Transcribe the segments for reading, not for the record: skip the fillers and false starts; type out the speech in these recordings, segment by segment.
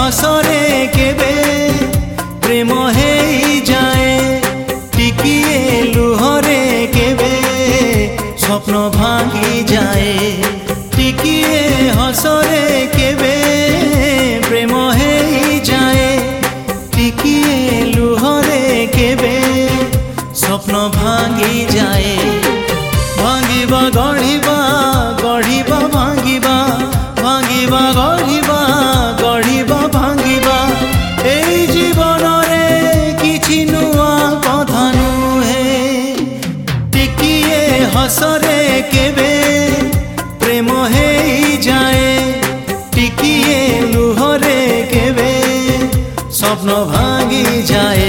हसरे केबे प्रेम हे जाए टिकिए लुहरे केबे स्वप्न भांगी जाए टिकिए हसरे केबे प्रेम हे जाए टिकिए लुहरे केबे स्वप्न भांगी जाए भांगिबा गढ़िबा गढ़िबा भांगिबा भांगिबा गढ़िबा गढ़िबा भांगिबा एई जीवन रे किछि नुआ कथा नुहे टिकिए हसरे केबे प्रेम हे जाए टिकिए लुहरे केबे स्वप्न भांगी जाए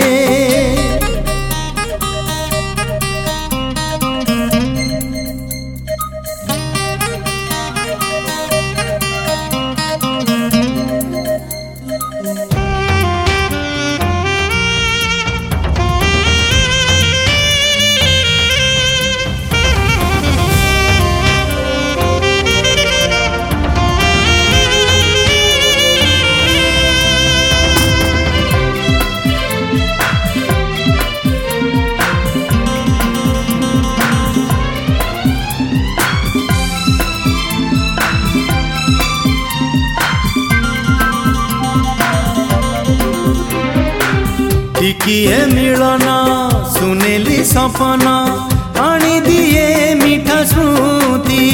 टिकिए मिलन सुनेली सपन आनी दिए मीठा स्मृति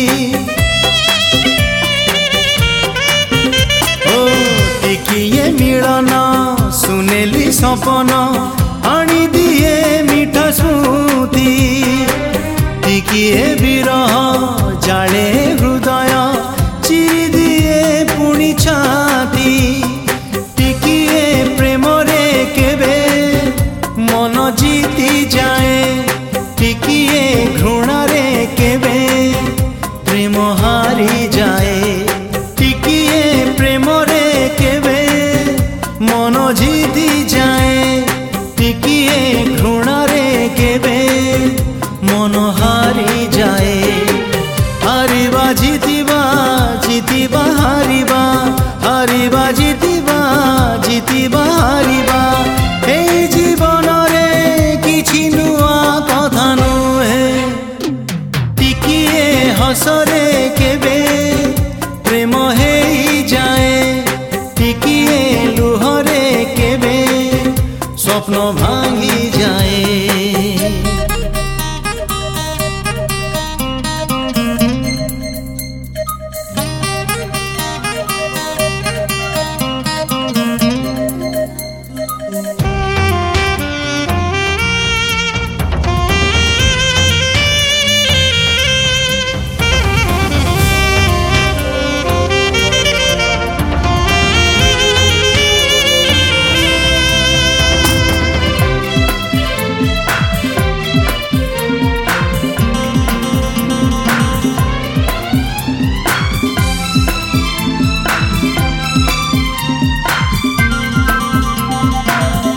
ओ टिकिए मिलन सुनेली सपन आनी दिए मीठा स्मृति टिकिए विरह जाले हृदय चिरी दिए पुणी छाती टिकिए प्रेम रे केबे मन जीती जाए टिकिए घृणा रे केबे प्रेम हारी जाए टिकिए प्रेम रे केबे मन जीती जाए टिकिए घृणा रे केबे मन हारी जाए हारिबा जीतिबा जीतिबा हारिबा हारिबा